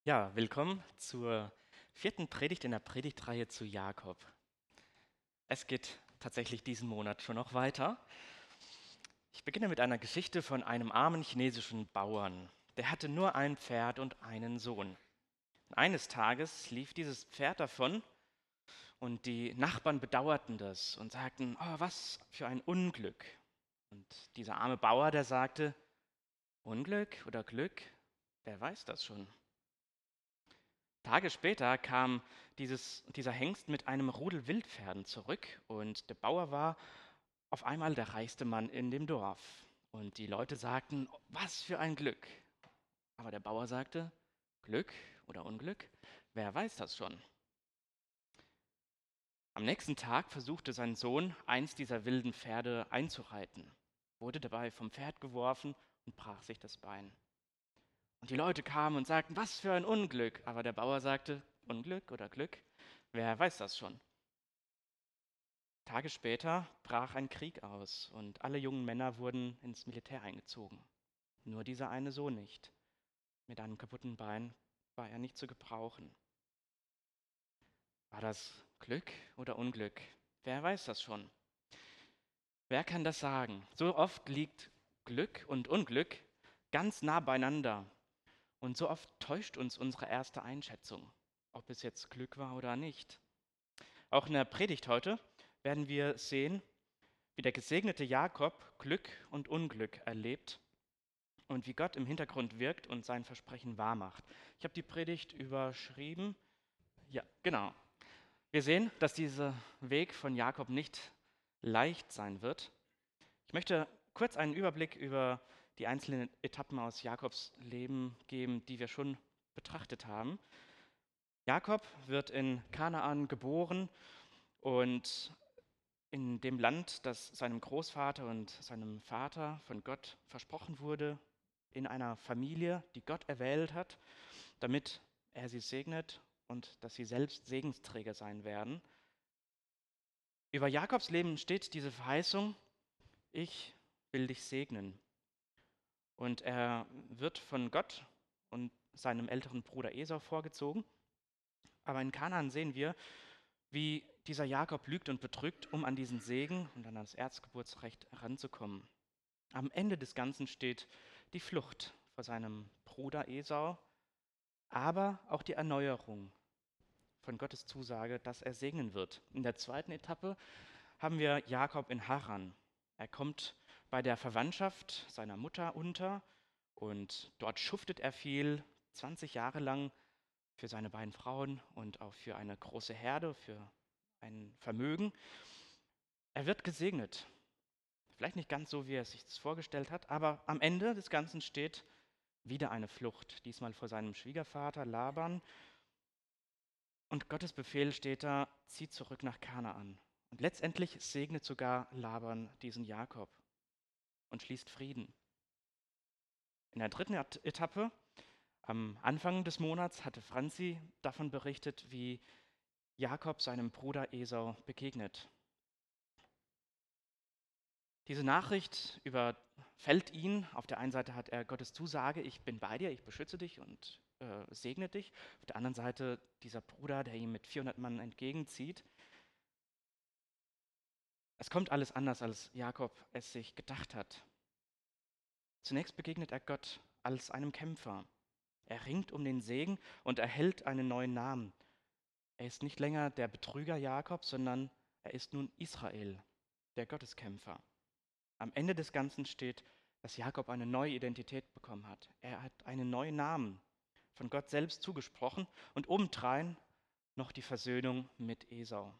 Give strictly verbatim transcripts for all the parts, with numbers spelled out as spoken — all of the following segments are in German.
Ja, willkommen zur vierten Predigt in der Predigtreihe zu Jakob. Es geht tatsächlich diesen Monat schon noch weiter. Ich beginne mit einer Geschichte von einem armen chinesischen Bauern. Der hatte nur ein Pferd und einen Sohn. Und eines Tages lief dieses Pferd davon und die Nachbarn bedauerten das und sagten, oh, was für ein Unglück. Und dieser arme Bauer, der sagte, Unglück oder Glück, wer weiß das schon. Tage später kam dieses, dieser Hengst mit einem Rudel Wildpferden zurück und der Bauer war auf einmal der reichste Mann in dem Dorf. Und die Leute sagten, was für ein Glück. Aber der Bauer sagte, Glück oder Unglück, wer weiß das schon. Am nächsten Tag versuchte sein Sohn, eins dieser wilden Pferde einzureiten, wurde dabei vom Pferd geworfen und brach sich das Bein. Und die Leute kamen und sagten, was für ein Unglück. Aber der Bauer sagte, Unglück oder Glück, wer weiß das schon. Tage später brach ein Krieg aus und alle jungen Männer wurden ins Militär eingezogen. Nur dieser eine Sohn nicht. Mit einem kaputten Bein war er nicht zu gebrauchen. War das Glück oder Unglück? Wer weiß das schon? Wer kann das sagen? So oft liegt Glück und Unglück ganz nah beieinander. Und so oft täuscht uns unsere erste Einschätzung, ob es jetzt Glück war oder nicht. Auch in der Predigt heute werden wir sehen, wie der gesegnete Jakob Glück und Unglück erlebt und wie Gott im Hintergrund wirkt und sein Versprechen wahrmacht. Ich habe die Predigt überschrieben. Ja, genau. Wir sehen, dass dieser Weg von Jakob nicht leicht sein wird. Ich möchte kurz einen Überblick über die einzelnen Etappen aus Jakobs Leben geben, die wir schon betrachtet haben. Jakob wird in Kanaan geboren und in dem Land, das seinem Großvater und seinem Vater von Gott versprochen wurde, in einer Familie, die Gott erwählt hat, damit er sie segnet und dass sie selbst Segensträger sein werden. Über Jakobs Leben steht diese Verheißung, ich will dich segnen. Und er wird von Gott und seinem älteren Bruder Esau vorgezogen. Aber in Kanaan sehen wir, wie dieser Jakob lügt und betrügt, um an diesen Segen und an das Erstgeburtsrecht heranzukommen. Am Ende des Ganzen steht die Flucht vor seinem Bruder Esau, aber auch die Erneuerung von Gottes Zusage, dass er segnen wird. In der zweiten Etappe haben wir Jakob in Haran. Er kommt bei der Verwandtschaft seiner Mutter unter und dort schuftet er viel, zwanzig Jahre lang für seine beiden Frauen und auch für eine große Herde, für ein Vermögen. Er wird gesegnet. Vielleicht nicht ganz so, wie er sich das vorgestellt hat, aber am Ende des Ganzen steht wieder eine Flucht, diesmal vor seinem Schwiegervater Laban. Und Gottes Befehl steht da, zieht zurück nach Kanaan. Und letztendlich segnet sogar Laban diesen Jakob und schließt Frieden. In der dritten Etappe, am Anfang des Monats, hatte Franzi davon berichtet, wie Jakob seinem Bruder Esau begegnet. Diese Nachricht überfällt ihn. Auf der einen Seite hat er Gottes Zusage, ich bin bei dir, ich beschütze dich und äh, segne dich. Auf der anderen Seite dieser Bruder, der ihm mit vierhundert Mann entgegenzieht. Es kommt alles anders, als Jakob es sich gedacht hat. Zunächst begegnet er Gott als einem Kämpfer. Er ringt um den Segen und erhält einen neuen Namen. Er ist nicht länger der Betrüger Jakob, sondern er ist nun Israel, der Gotteskämpfer. Am Ende des Ganzen steht, dass Jakob eine neue Identität bekommen hat. Er hat einen neuen Namen von Gott selbst zugesprochen und obendrein noch die Versöhnung mit Esau.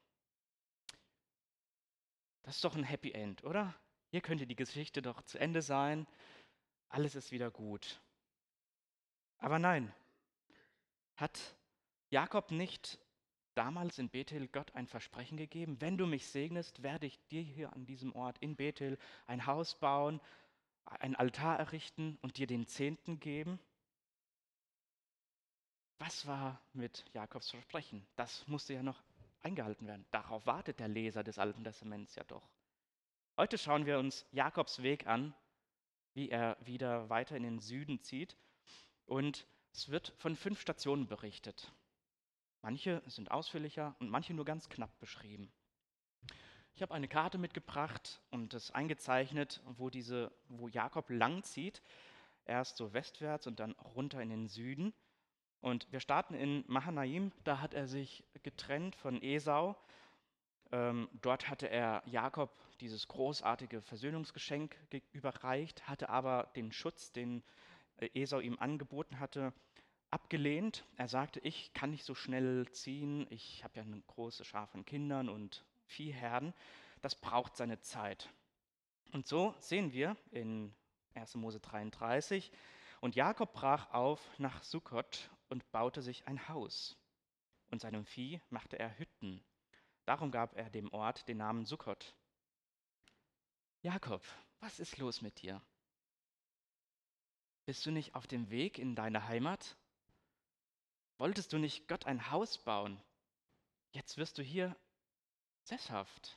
Das ist doch ein Happy End, oder? Hier könnte die Geschichte doch zu Ende sein. Alles ist wieder gut. Aber nein, hat Jakob nicht damals in Bethel Gott ein Versprechen gegeben? Wenn du mich segnest, werde ich dir hier an diesem Ort in Bethel ein Haus bauen, einen Altar errichten und dir den Zehnten geben? Was war mit Jakobs Versprechen? Das musste ja noch eingehalten werden. Darauf wartet der Leser des Alten Testaments ja doch. Heute schauen wir uns Jakobs Weg an, wie er wieder weiter in den Süden zieht und Es wird von fünf Stationen berichtet. Manche sind ausführlicher und manche nur ganz knapp beschrieben. Ich habe eine Karte mitgebracht und es eingezeichnet, wo, diese, wo Jakob langzieht. Erst so westwärts und dann runter in den Süden. Und wir starten in Mahanaim, da hat er sich getrennt von Esau. Ähm, dort hatte er Jakob dieses großartige Versöhnungsgeschenk ge- überreicht, hatte aber den Schutz, den äh, Esau ihm angeboten hatte, abgelehnt. Er sagte, ich kann nicht so schnell ziehen, ich habe ja eine große Schar von Kindern und Viehherden, das braucht seine Zeit. Und so sehen wir in erster Mose dreiunddreißig, und Jakob brach auf nach Sukkot und baute sich ein Haus, und seinem Vieh machte er Hütten. Darum gab er dem Ort den Namen Sukkot. Jakob, was ist los mit dir? Bist du nicht auf dem Weg in deine Heimat? Wolltest du nicht Gott ein Haus bauen? Jetzt wirst du hier sesshaft.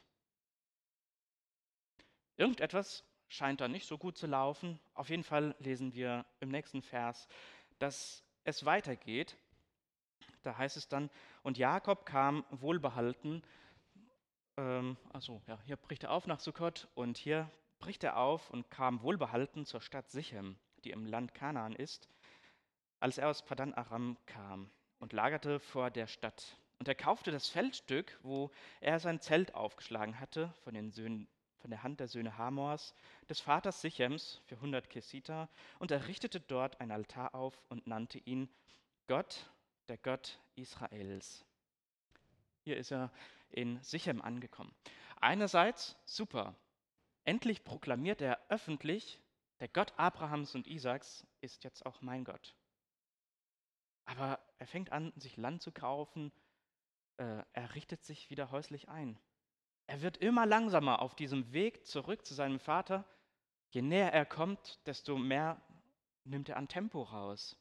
Irgendetwas scheint da nicht so gut zu laufen. Auf jeden Fall lesen wir im nächsten Vers, dass es weitergeht. Da heißt es dann, und Jakob kam wohlbehalten, ähm, also ja, hier bricht er auf nach Sukkot und hier bricht er auf und kam wohlbehalten zur Stadt Sichem, die im Land Kanaan ist, als er aus Padan Aram kam und lagerte vor der Stadt. Und er kaufte das Feldstück, wo er sein Zelt aufgeschlagen hatte, von den Söhnen, von der Hand der Söhne Hamors, des Vaters Sichems, für hundert Kesiter, und errichtete dort ein Altar auf und nannte ihn Gott, der Gott Israels. Hier ist er in Sichem angekommen. Einerseits super, endlich proklamiert er öffentlich, der Gott Abrahams und Isaaks ist jetzt auch mein Gott. Aber er fängt an, sich Land zu kaufen, äh, er richtet sich wieder häuslich ein. Er wird immer langsamer auf diesem Weg zurück zu seinem Vater. Je näher er kommt, desto mehr nimmt er an Tempo raus.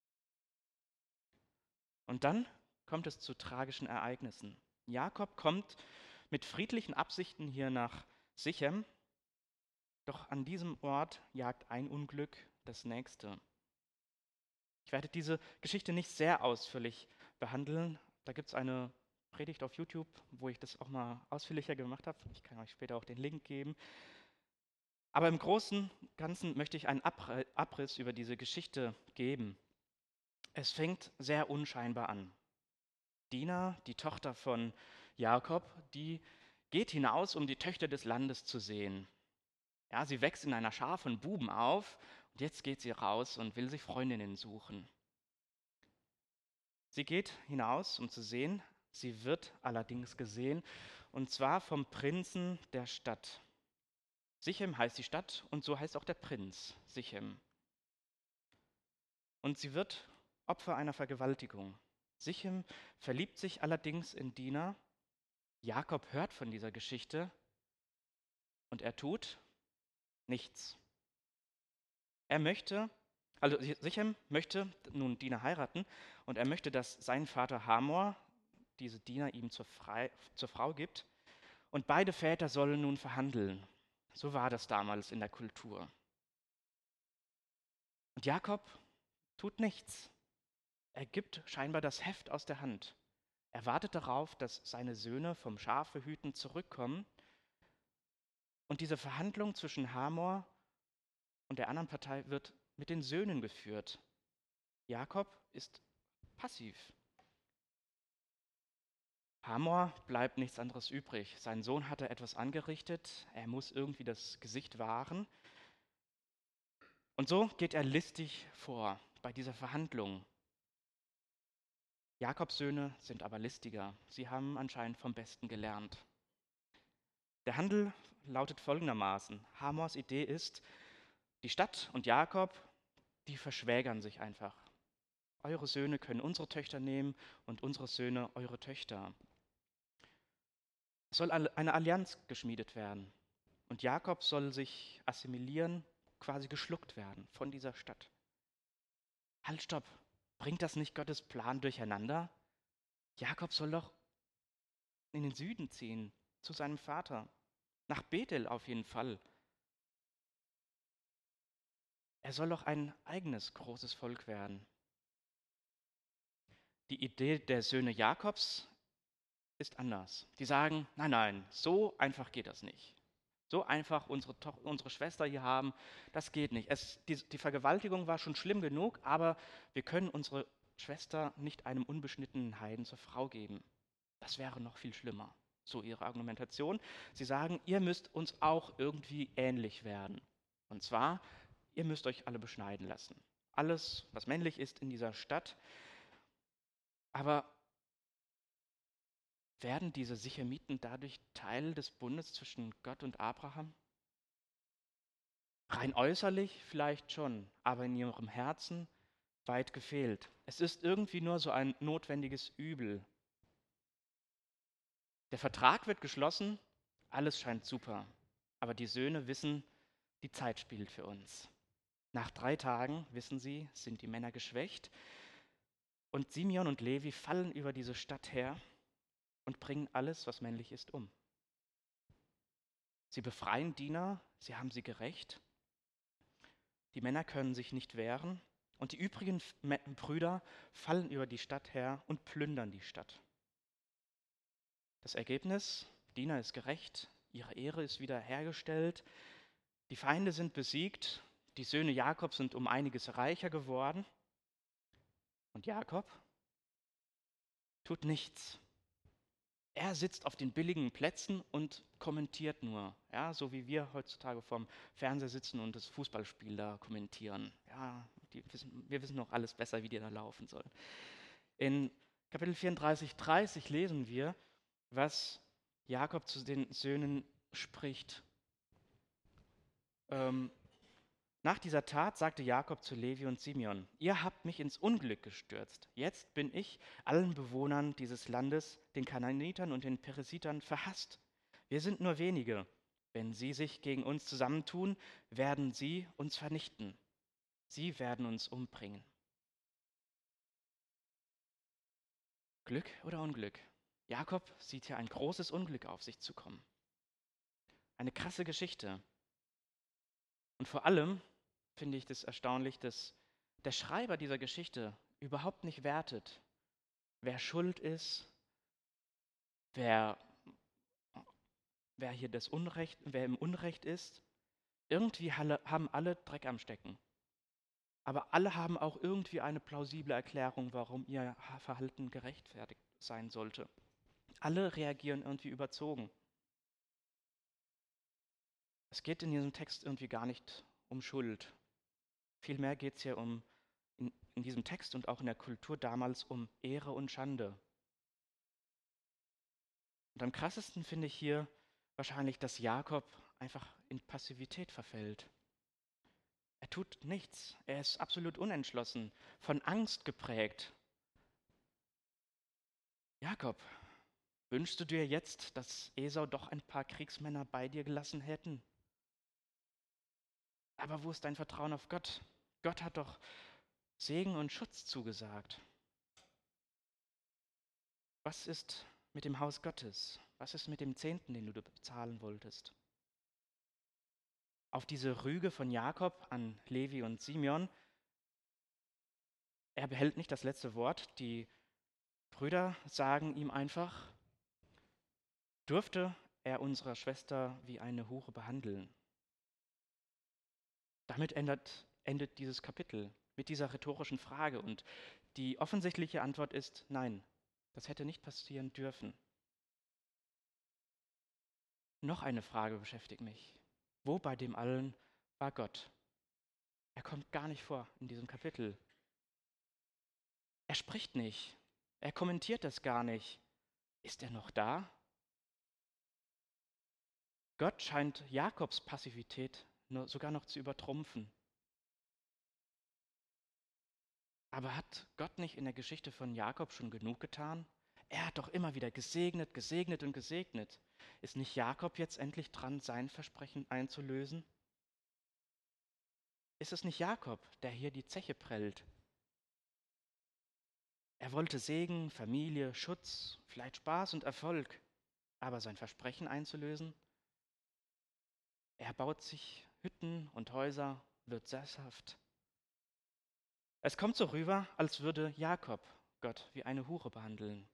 Und dann kommt es zu tragischen Ereignissen. Jakob kommt mit friedlichen Absichten hier nach Sichem, doch an diesem Ort jagt ein Unglück das nächste. Ich werde diese Geschichte nicht sehr ausführlich behandeln. Da gibt es eine Predigt auf YouTube, wo ich das auch mal ausführlicher gemacht habe. Ich kann euch später auch den Link geben. Aber im Großen und Ganzen möchte ich einen Abriss über diese Geschichte geben. Es fängt sehr unscheinbar an. Dina, die Tochter von Jakob, die geht hinaus, um die Töchter des Landes zu sehen. Ja, sie wächst in einer Schar von Buben auf und jetzt geht sie raus und will sich Freundinnen suchen. Sie geht hinaus, um zu sehen. Sie wird allerdings gesehen, und zwar vom Prinzen der Stadt. Sichem heißt die Stadt und so heißt auch der Prinz, Sichem. Und sie wird Opfer einer Vergewaltigung. Sichem verliebt sich allerdings in Dina. Jakob hört von dieser Geschichte und er tut nichts. Er möchte, also Sichem möchte nun Dina heiraten und er möchte, dass sein Vater Hamor diese Dina ihm zur, Frei, zur Frau gibt. Und beide Väter sollen nun verhandeln. So war das damals in der Kultur. Und Jakob tut nichts. Er gibt scheinbar das Heft aus der Hand. Er wartet darauf, dass seine Söhne vom Schafehüten zurückkommen. Und diese Verhandlung zwischen Hamor und der anderen Partei wird mit den Söhnen geführt. Jakob ist passiv. Hamor bleibt nichts anderes übrig. Sein Sohn hatte etwas angerichtet. Er muss irgendwie das Gesicht wahren. Und so geht er listig vor bei dieser Verhandlung. Jakobs Söhne sind aber listiger. Sie haben anscheinend vom Besten gelernt. Der Handel lautet folgendermaßen. Hamors Idee ist, die Stadt und Jakob, die verschwägern sich einfach. Eure Söhne können unsere Töchter nehmen und unsere Söhne eure Töchter. Es soll eine Allianz geschmiedet werden. Und Jakob soll sich assimilieren, quasi geschluckt werden von dieser Stadt. Halt, stopp! Bringt das nicht Gottes Plan durcheinander? Jakob soll doch in den Süden ziehen, zu seinem Vater. Nach Bethel auf jeden Fall. Er soll doch ein eigenes großes Volk werden. Die Idee der Söhne Jakobs ist anders. Die sagen, nein, nein, so einfach geht das nicht. So einfach unsere, Toch unsere Schwester hier haben, das geht nicht. Es, die, die Vergewaltigung war schon schlimm genug, aber wir können unsere Schwester nicht einem unbeschnittenen Heiden zur Frau geben. Das wäre noch viel schlimmer. So ihre Argumentation. Sie sagen, ihr müsst uns auch irgendwie ähnlich werden. Und zwar, ihr müsst euch alle beschneiden lassen. Alles, was männlich ist in dieser Stadt. Aber werden diese Sichemiten dadurch Teil des Bundes zwischen Gott und Abraham? Rein äußerlich vielleicht schon, aber in ihrem Herzen weit gefehlt. Es ist irgendwie nur so ein notwendiges Übel. Der Vertrag wird geschlossen, alles scheint super, aber die Söhne wissen, die Zeit spielt für uns. Nach drei Tagen, wissen sie, sind die Männer geschwächt und Simeon und Levi fallen über diese Stadt her und bringen alles, was männlich ist, um. Sie befreien Diener, sie haben sie gerecht. Die Männer können sich nicht wehren und die übrigen Brüder fallen über die Stadt her und plündern die Stadt. Das Ergebnis, Dina ist gerecht, ihre Ehre ist wieder hergestellt, die Feinde sind besiegt, die Söhne Jakobs sind um einiges reicher geworden und Jakob tut nichts. Er sitzt auf den billigen Plätzen und kommentiert nur, ja, so wie wir heutzutage vorm Fernseher sitzen und das Fußballspiel da kommentieren. Ja, die wissen, wir wissen noch alles besser, wie die da laufen sollen. In Kapitel vierunddreißig, dreißig lesen wir, was Jakob zu den Söhnen spricht. Ähm, Nach dieser Tat sagte Jakob zu Levi und Simeon, ihr habt mich ins Unglück gestürzt. Jetzt bin ich allen Bewohnern dieses Landes, den Kanaanitern und den Perisitern, verhasst. Wir sind nur wenige. Wenn sie sich gegen uns zusammentun, werden sie uns vernichten. Sie werden uns umbringen. Glück oder Unglück? Jakob sieht hier ein großes Unglück auf sich zukommen. Eine krasse Geschichte. Und vor allem finde ich das erstaunlich, dass der Schreiber dieser Geschichte überhaupt nicht wertet, wer schuld ist, wer, wer hier das Unrecht, wer im Unrecht ist. Irgendwie haben alle Dreck am Stecken. Aber alle haben auch irgendwie eine plausible Erklärung, warum ihr Verhalten gerechtfertigt sein sollte. Alle reagieren irgendwie überzogen. Es geht in diesem Text irgendwie gar nicht um Schuld. Vielmehr geht es hier um, in, in diesem Text und auch in der Kultur damals um Ehre und Schande. Und am krassesten finde ich hier wahrscheinlich, dass Jakob einfach in Passivität verfällt. Er tut nichts, er ist absolut unentschlossen, von Angst geprägt. Jakob, wünschst du dir jetzt, dass Esau doch ein paar Kriegsmänner bei dir gelassen hätten? Aber wo ist dein Vertrauen auf Gott? Gott hat doch Segen und Schutz zugesagt. Was ist mit dem Haus Gottes? Was ist mit dem Zehnten, den du bezahlen wolltest? Auf diese Rüge von Jakob an Levi und Simeon, er behält nicht das letzte Wort. Die Brüder sagen ihm einfach, dürfte er unsere Schwester wie eine Hure behandeln? Damit endet, endet dieses Kapitel mit dieser rhetorischen Frage und die offensichtliche Antwort ist nein, das hätte nicht passieren dürfen. Noch eine Frage beschäftigt mich. Wo bei dem allen war Gott? Er kommt gar nicht vor in diesem Kapitel. Er spricht nicht. Er kommentiert das gar nicht. Ist er noch da? Gott scheint Jakobs Passivität nur sogar noch zu übertrumpfen. Aber hat Gott nicht in der Geschichte von Jakob schon genug getan? Er hat doch immer wieder gesegnet, gesegnet und gesegnet. Ist nicht Jakob jetzt endlich dran, sein Versprechen einzulösen? Ist es nicht Jakob, der hier die Zeche prellt? Er wollte Segen, Familie, Schutz, vielleicht Spaß und Erfolg, aber sein Versprechen einzulösen? Er baut sich Hütten und Häuser, wird sesshaft. Es kommt so rüber, als würde Jakob Gott wie eine Hure behandeln.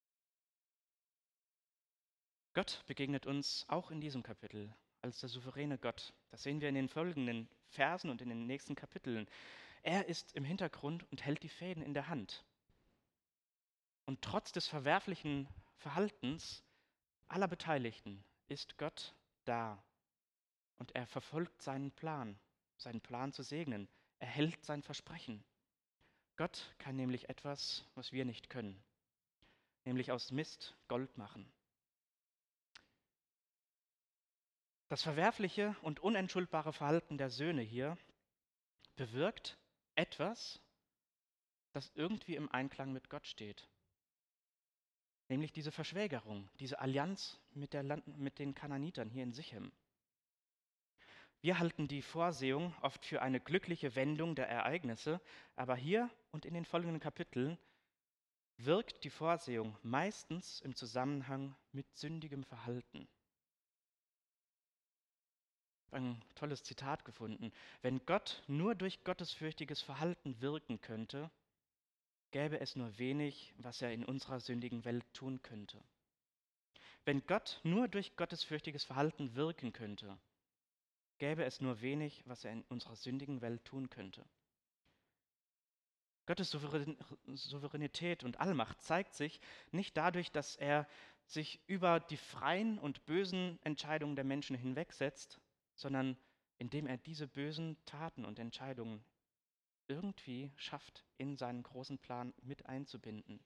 Gott begegnet uns auch in diesem Kapitel als der souveräne Gott. Das sehen wir in den folgenden Versen und in den nächsten Kapiteln. Er ist im Hintergrund und hält die Fäden in der Hand. Und trotz des verwerflichen Verhaltens aller Beteiligten ist Gott da und er verfolgt seinen Plan, seinen Plan zu segnen. Er hält sein Versprechen. Gott kann nämlich etwas, was wir nicht können, nämlich aus Mist Gold machen. Das verwerfliche und unentschuldbare Verhalten der Söhne hier bewirkt etwas, das irgendwie im Einklang mit Gott steht. Nämlich diese Verschwägerung, diese Allianz mit, der Land, mit den Kanaanitern hier in Sichem. Wir halten die Vorsehung oft für eine glückliche Wendung der Ereignisse, aber hier und in den folgenden Kapiteln wirkt die Vorsehung meistens im Zusammenhang mit sündigem Verhalten. Ein tolles Zitat gefunden. Wenn Gott nur durch gottesfürchtiges Verhalten wirken könnte, gäbe es nur wenig, was er in unserer sündigen Welt tun könnte. Wenn Gott nur durch gottesfürchtiges Verhalten wirken könnte, gäbe es nur wenig, was er in unserer sündigen Welt tun könnte. Gottes Souveränität und Allmacht zeigt sich nicht dadurch, dass er sich über die freien und bösen Entscheidungen der Menschen hinwegsetzt, sondern indem er diese bösen Taten und Entscheidungen irgendwie schafft, in seinen großen Plan mit einzubinden.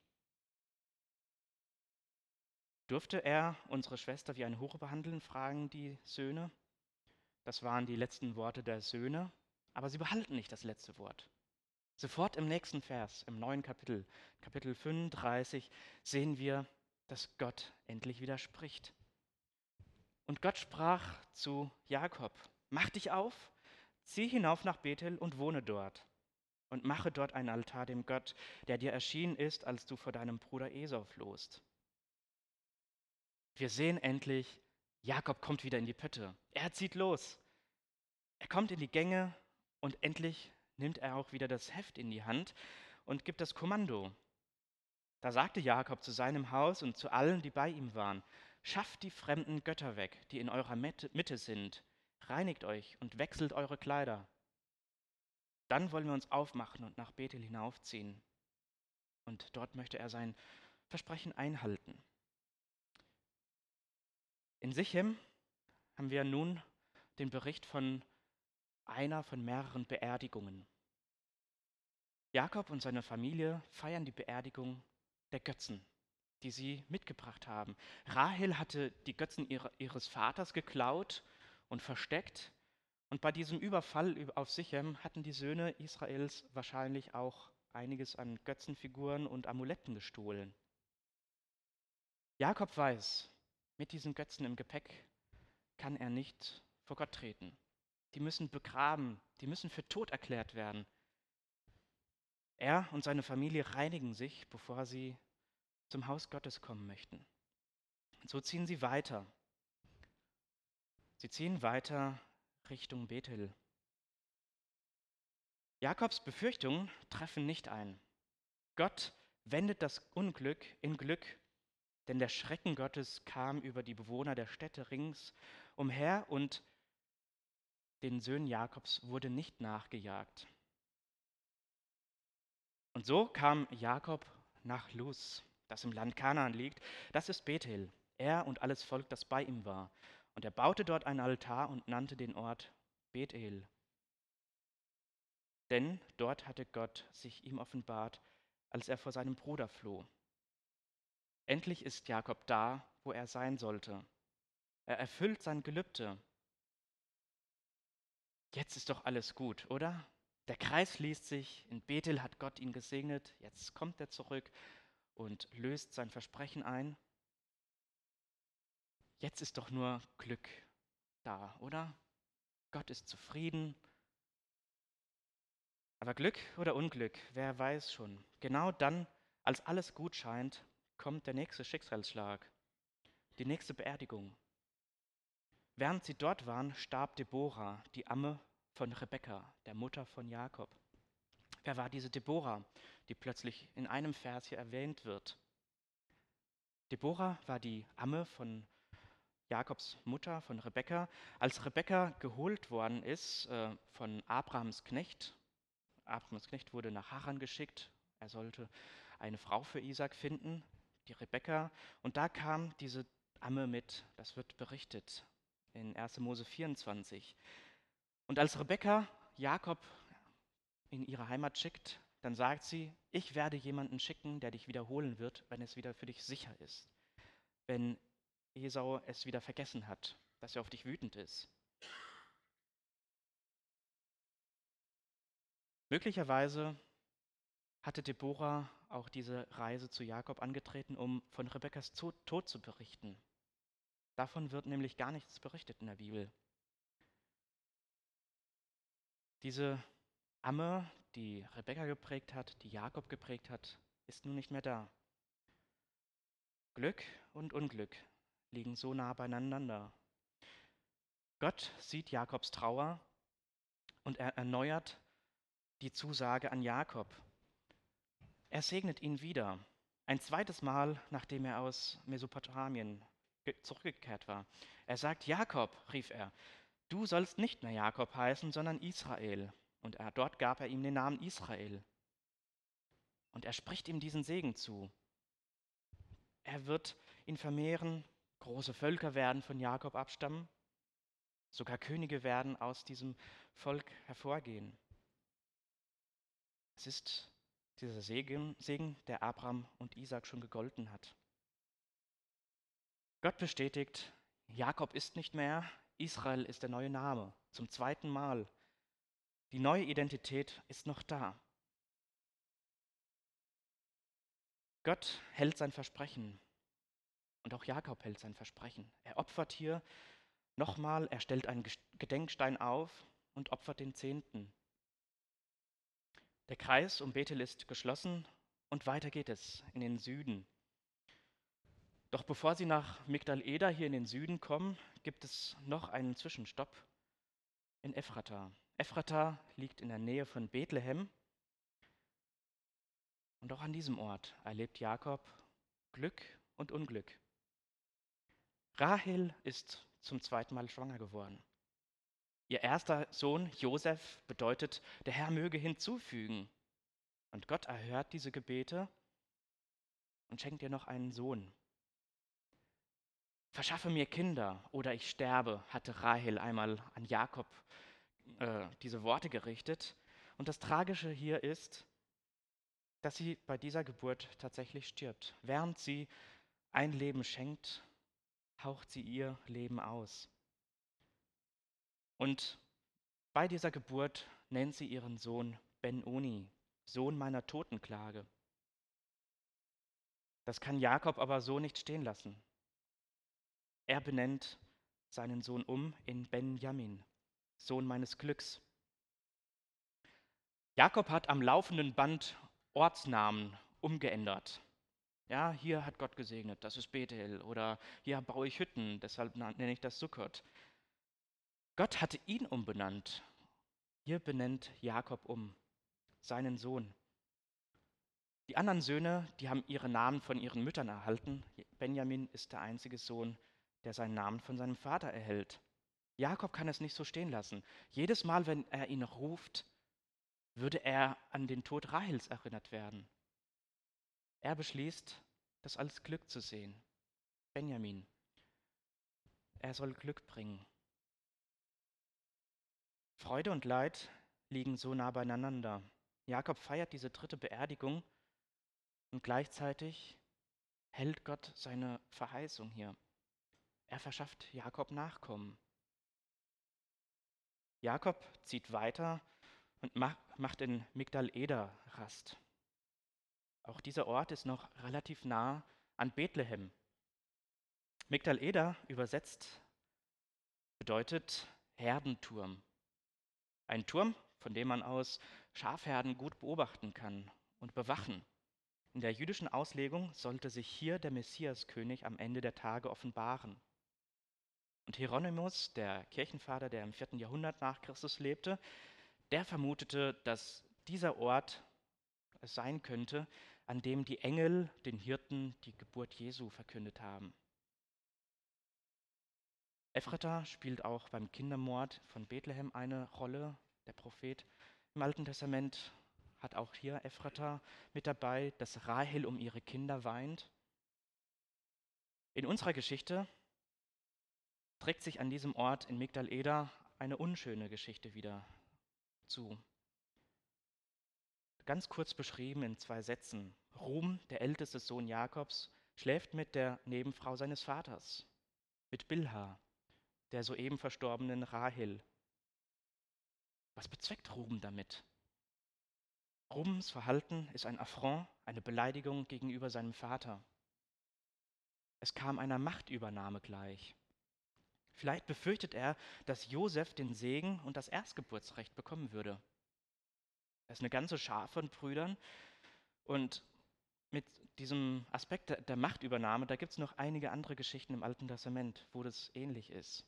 Durfte er unsere Schwester wie eine Hure behandeln, fragen die Söhne. Das waren die letzten Worte der Söhne, aber sie behalten nicht das letzte Wort. Sofort im nächsten Vers, im neuen Kapitel, Kapitel fünfunddreißig, sehen wir, dass Gott endlich widerspricht. Und Gott sprach zu Jakob: Mach dich auf, zieh hinauf nach Bethel und wohne dort und mache dort einen Altar dem Gott, der dir erschienen ist, als du vor deinem Bruder Esau flohst. Wir sehen endlich, Jakob kommt wieder in die Pötte. Er zieht los. Er kommt in die Gänge und endlich nimmt er auch wieder das Heft in die Hand und gibt das Kommando. Da sagte Jakob zu seinem Haus und zu allen, die bei ihm waren: Schafft die fremden Götter weg, die in eurer Mitte sind. Reinigt euch und wechselt eure Kleider. Dann wollen wir uns aufmachen und nach Bethel hinaufziehen. Und dort möchte er sein Versprechen einhalten. In Sichem haben wir nun den Bericht von einer von mehreren Beerdigungen. Jakob und seine Familie feiern die Beerdigung der Götzen, die sie mitgebracht haben. Rahel hatte die Götzen ihres Vaters geklaut und versteckt. Und bei diesem Überfall auf Sichem hatten die Söhne Israels wahrscheinlich auch einiges an Götzenfiguren und Amuletten gestohlen. Jakob weiß, mit diesen Götzen im Gepäck kann er nicht vor Gott treten. Die müssen begraben, die müssen für tot erklärt werden. Er und seine Familie reinigen sich, bevor sie zum Haus Gottes kommen möchten. Und so ziehen sie weiter. Sie ziehen weiter Richtung Bethel. Jakobs Befürchtungen treffen nicht ein. Gott wendet das Unglück in Glück, denn der Schrecken Gottes kam über die Bewohner der Städte rings umher und den Söhnen Jakobs wurde nicht nachgejagt. Und so kam Jakob nach Luz, das im Land Kanaan liegt. Das ist Bethel, er und alles Volk, das bei ihm war. Und er baute dort einen Altar und nannte den Ort Bethel. Denn dort hatte Gott sich ihm offenbart, als er vor seinem Bruder floh. Endlich ist Jakob da, wo er sein sollte. Er erfüllt sein Gelübde. Jetzt ist doch alles gut, oder? Der Kreis schließt sich, in Bethel hat Gott ihn gesegnet, jetzt kommt er zurück und löst sein Versprechen ein. Jetzt ist doch nur Glück da, oder? Gott ist zufrieden. Aber Glück oder Unglück, wer weiß schon. Genau dann, als alles gut scheint, kommt der nächste Schicksalsschlag, die nächste Beerdigung. Während sie dort waren, starb Deborah, die Amme von Rebekka, der Mutter von Jakob. Wer war diese Deborah, die plötzlich in einem Vers hier erwähnt wird? Deborah war die Amme von Jakobs Mutter, von Rebekka. Als Rebekka geholt worden ist äh, von Abrahams Knecht, Abrahams Knecht wurde nach Haran geschickt, er sollte eine Frau für Isaac finden, die Rebekka. Und da kam diese Amme mit, das wird berichtet in erster Mose vierundzwanzig. Und als Rebekka Jakob in ihre Heimat schickt, dann sagt sie, ich werde jemanden schicken, der dich wiederholen wird, wenn es wieder für dich sicher ist. Wenn Esau es wieder vergessen hat, dass er auf dich wütend ist. Möglicherweise hatte Deborah auch diese Reise zu Jakob angetreten, um von Rebekkas Tod zu berichten. Davon wird nämlich gar nichts berichtet in der Bibel. Diese Amme, die Rebekka geprägt hat, die Jakob geprägt hat, ist nun nicht mehr da. Glück und Unglück liegen so nah beieinander. Gott sieht Jakobs Trauer und er erneuert die Zusage an Jakob. Er segnet ihn wieder, ein zweites Mal, nachdem er aus Mesopotamien zurückgekehrt war. Er sagt, Jakob, rief er, du sollst nicht mehr Jakob heißen, sondern Israel. Und er, dort gab er ihm den Namen Israel. Und er spricht ihm diesen Segen zu. Er wird ihn vermehren, große Völker werden von Jakob abstammen, sogar Könige werden aus diesem Volk hervorgehen. Es ist dieser Segen, Segen, der Abraham und Isaac schon gegolten hat. Gott bestätigt, Jakob ist nicht mehr, Israel ist der neue Name, zum zweiten Mal. Die neue Identität ist noch da. Gott hält sein Versprechen und auch Jakob hält sein Versprechen. Er opfert hier nochmal, er stellt einen Gedenkstein auf und opfert den Zehnten. Der Kreis um Bethel ist geschlossen und weiter geht es in den Süden. Doch bevor sie nach Migdal Eder hier in den Süden kommen, gibt es noch einen Zwischenstopp in Ephrata. Ephrata liegt in der Nähe von Bethlehem und auch an diesem Ort erlebt Jakob Glück und Unglück. Rahel ist zum zweiten Mal schwanger geworden. Ihr erster Sohn Josef bedeutet, der Herr möge hinzufügen. Und Gott erhört diese Gebete und schenkt ihr noch einen Sohn. Verschaffe mir Kinder oder ich sterbe, hatte Rahel einmal an Jakob äh, diese Worte gerichtet. Und das Tragische hier ist, dass sie bei dieser Geburt tatsächlich stirbt. Während sie ein Leben schenkt, haucht sie ihr Leben aus. Und bei dieser Geburt nennt sie ihren Sohn Ben-Oni, Sohn meiner Totenklage. Das kann Jakob aber so nicht stehen lassen. Er benennt seinen Sohn um in Benjamin, Sohn meines Glücks. Jakob hat am laufenden Band Ortsnamen umgeändert. Ja, hier hat Gott gesegnet, das ist Bethel. Oder hier baue ich Hütten, deshalb nenne ich das Sukkot. Gott hatte ihn umbenannt. Hier benennt Jakob um, seinen Sohn. Die anderen Söhne, die haben ihre Namen von ihren Müttern erhalten. Benjamin ist der einzige Sohn, der seinen Namen von seinem Vater erhält. Jakob kann es nicht so stehen lassen. Jedes Mal, wenn er ihn ruft, würde er an den Tod Rahels erinnert werden. Er beschließt, das als Glück zu sehen. Benjamin. Er soll Glück bringen. Freude und Leid liegen so nah beieinander. Jakob feiert diese dritte Beerdigung und gleichzeitig hält Gott seine Verheißung hier. Er verschafft Jakob Nachkommen. Jakob zieht weiter und macht in Migdal Eder Rast. Auch dieser Ort ist noch relativ nah an Bethlehem. Migdal Eder übersetzt bedeutet Herdenturm. Ein Turm, von dem man aus Schafherden gut beobachten kann und bewachen. In der jüdischen Auslegung sollte sich hier der Messiaskönig am Ende der Tage offenbaren. Und Hieronymus, der Kirchenvater, der im vierten Jahrhundert nach Christus lebte, der vermutete, dass dieser Ort es sein könnte, an dem die Engel den Hirten die Geburt Jesu verkündet haben. Ephrata spielt auch beim Kindermord von Bethlehem eine Rolle. Der Prophet im Alten Testament hat auch hier Ephrata mit dabei, dass Rahel um ihre Kinder weint. In unserer Geschichte trägt sich an diesem Ort in Migdal-Eder eine unschöne Geschichte wieder zu. Ganz kurz beschrieben in zwei Sätzen. Ruben, der älteste Sohn Jakobs, schläft mit der Nebenfrau seines Vaters, mit Bilha, der soeben verstorbenen Rahel. Was bezweckt Ruben damit? Rubens Verhalten ist ein Affront, eine Beleidigung gegenüber seinem Vater. Es kam einer Machtübernahme gleich. Vielleicht befürchtet er, dass Josef den Segen und das Erstgeburtsrecht bekommen würde. Es ist eine ganze Schar von Brüdern und mit diesem Aspekt der, der Machtübernahme, da gibt es noch einige andere Geschichten im Alten Testament, wo das ähnlich ist.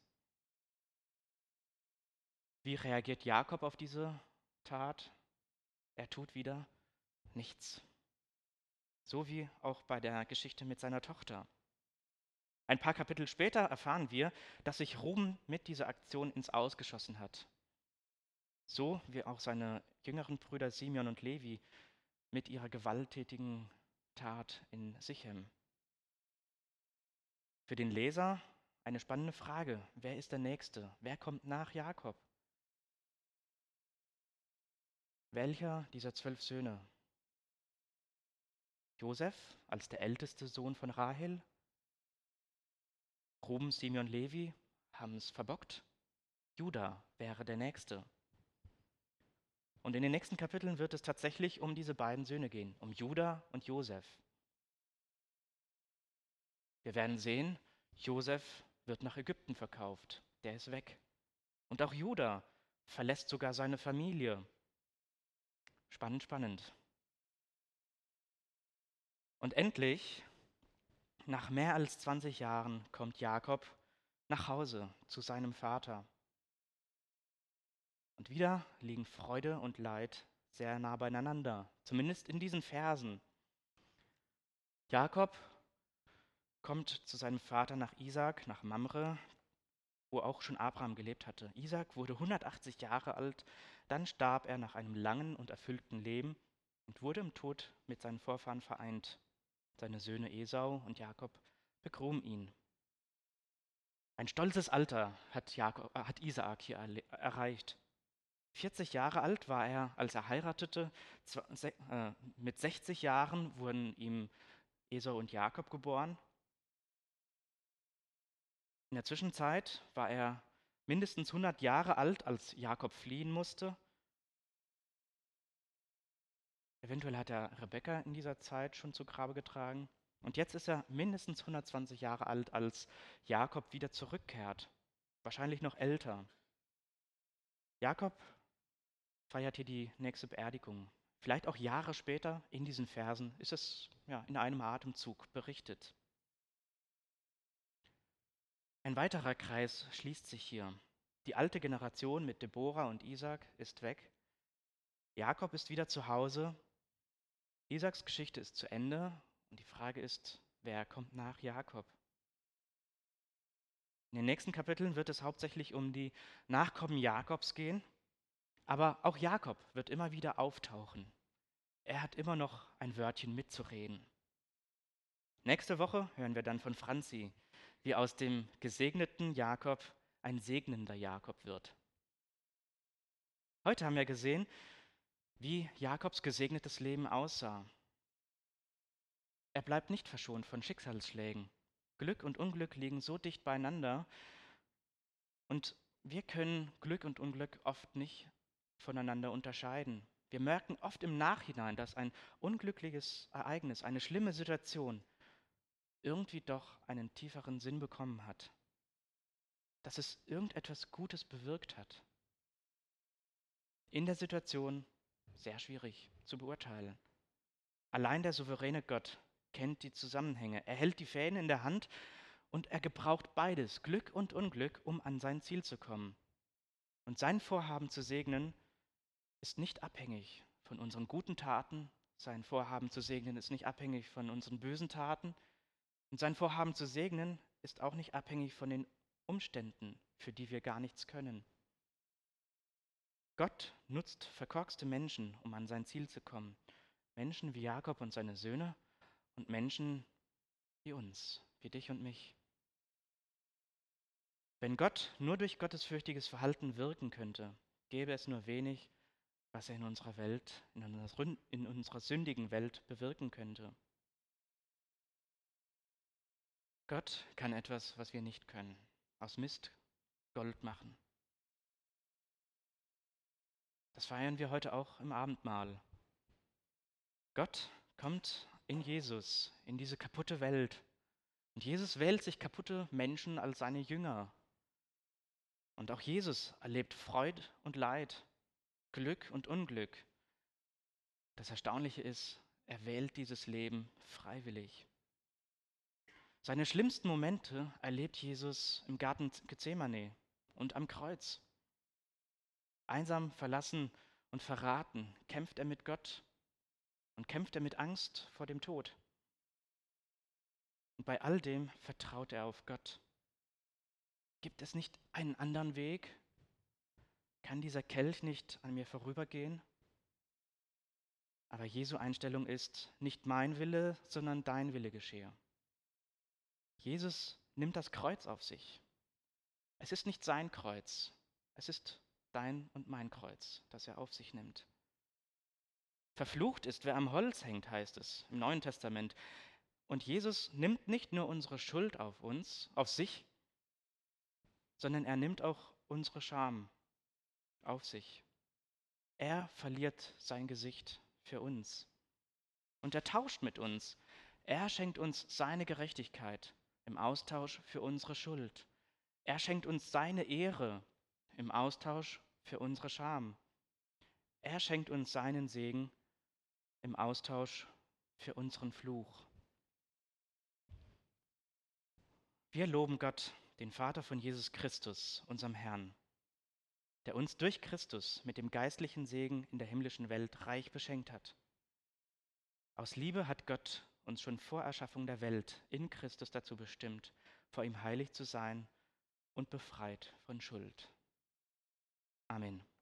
Wie reagiert Jakob auf diese Tat? Er tut wieder nichts. So wie auch bei der Geschichte mit seiner Tochter. Ein paar Kapitel später erfahren wir, dass sich Ruben mit dieser Aktion ins Ausgeschossen hat. So wie auch seine jüngeren Brüder Simeon und Levi mit ihrer gewalttätigen Tat in Sichem. Für den Leser eine spannende Frage. Wer ist der Nächste? Wer kommt nach Jakob? Welcher dieser zwölf Söhne? Josef als der älteste Sohn von Rahel? Ruben, Simeon, Levi haben es verbockt. Juda wäre der Nächste. Und in den nächsten Kapiteln wird es tatsächlich um diese beiden Söhne gehen, um Juda und Josef. Wir werden sehen, Josef wird nach Ägypten verkauft, der ist weg. Und auch Juda verlässt sogar seine Familie. Spannend, spannend. Und endlich, nach mehr als zwanzig Jahren, kommt Jakob nach Hause zu seinem Vater. Und wieder liegen Freude und Leid sehr nah beieinander, zumindest in diesen Versen. Jakob kommt zu seinem Vater nach Isaak, nach Mamre, wo auch schon Abraham gelebt hatte. Isaak wurde hundertachtzig Jahre alt, dann starb er nach einem langen und erfüllten Leben und wurde im Tod mit seinen Vorfahren vereint. Seine Söhne Esau und Jakob begruben ihn. Ein stolzes Alter hat, Jakob, äh, hat Isaak hier erreicht. vierzig Jahre alt war er, als er heiratete. Mit sechzig Jahren wurden ihm Esau und Jakob geboren. In der Zwischenzeit war er mindestens hundert Jahre alt, als Jakob fliehen musste. Eventuell hat er Rebekka in dieser Zeit schon zu Grabe getragen. Und jetzt ist er mindestens hundertzwanzig Jahre alt, als Jakob wieder zurückkehrt. Wahrscheinlich noch älter. Jakob feiert hier die nächste Beerdigung. Vielleicht auch Jahre später in diesen Versen ist es ja, in einem Atemzug berichtet. Ein weiterer Kreis schließt sich hier. Die alte Generation mit Deborah und Isaak ist weg. Jakob ist wieder zu Hause. Isaaks Geschichte ist zu Ende. Und die Frage ist, wer kommt nach Jakob? In den nächsten Kapiteln wird es hauptsächlich um die Nachkommen Jakobs gehen. Aber auch Jakob wird immer wieder auftauchen. Er hat immer noch ein Wörtchen mitzureden. Nächste Woche hören wir dann von Franzi, wie aus dem gesegneten Jakob ein segnender Jakob wird. Heute haben wir gesehen, wie Jakobs gesegnetes Leben aussah. Er bleibt nicht verschont von Schicksalsschlägen. Glück und Unglück liegen so dicht beieinander und wir können Glück und Unglück oft nicht voneinander unterscheiden. Wir merken oft im Nachhinein, dass ein unglückliches Ereignis, eine schlimme Situation irgendwie doch einen tieferen Sinn bekommen hat. Dass es irgendetwas Gutes bewirkt hat. In der Situation sehr schwierig zu beurteilen. Allein der souveräne Gott kennt die Zusammenhänge. Er hält die Fäden in der Hand und er gebraucht beides, Glück und Unglück, um an sein Ziel zu kommen. Und sein Vorhaben zu segnen ist nicht abhängig von unseren guten Taten. Sein Vorhaben zu segnen ist nicht abhängig von unseren bösen Taten. Und sein Vorhaben zu segnen ist auch nicht abhängig von den Umständen, für die wir gar nichts können. Gott nutzt verkorkste Menschen, um an sein Ziel zu kommen. Menschen wie Jakob und seine Söhne und Menschen wie uns, wie dich und mich. Wenn Gott nur durch gottesfürchtiges Verhalten wirken könnte, gäbe es nur wenig, was er in unserer Welt, in unserer, in unserer sündigen Welt bewirken könnte. Gott kann etwas, was wir nicht können, aus Mist Gold machen. Das feiern wir heute auch im Abendmahl. Gott kommt in Jesus, in diese kaputte Welt. Und Jesus wählt sich kaputte Menschen als seine Jünger. Und auch Jesus erlebt Freud und Leid, Glück und Unglück. Das Erstaunliche ist, er wählt dieses Leben freiwillig. Seine schlimmsten Momente erlebt Jesus im Garten Gethsemane und am Kreuz. Einsam, verlassen und verraten kämpft er mit Gott und kämpft er mit Angst vor dem Tod. Und bei all dem vertraut er auf Gott. Gibt es nicht einen anderen Weg? Kann dieser Kelch nicht an mir vorübergehen? Aber Jesu Einstellung ist, nicht mein Wille, sondern dein Wille geschehe. Jesus nimmt das Kreuz auf sich. Es ist nicht sein Kreuz, es ist dein und mein Kreuz, das er auf sich nimmt. Verflucht ist, wer am Holz hängt, heißt es im Neuen Testament. Und Jesus nimmt nicht nur unsere Schuld auf uns, auf sich, sondern er nimmt auch unsere Scham auf sich. Er verliert sein Gesicht für uns. Und er tauscht mit uns. Er schenkt uns seine Gerechtigkeit im Austausch für unsere Schuld. Er schenkt uns seine Ehre im Austausch für unsere Scham. Er schenkt uns seinen Segen im Austausch für unseren Fluch. Wir loben Gott, den Vater von Jesus Christus, unserem Herrn, der uns durch Christus mit dem geistlichen Segen in der himmlischen Welt reich beschenkt hat. Aus Liebe hat Gott uns schon vor Erschaffung der Welt in Christus dazu bestimmt, vor ihm heilig zu sein und befreit von Schuld. Amen.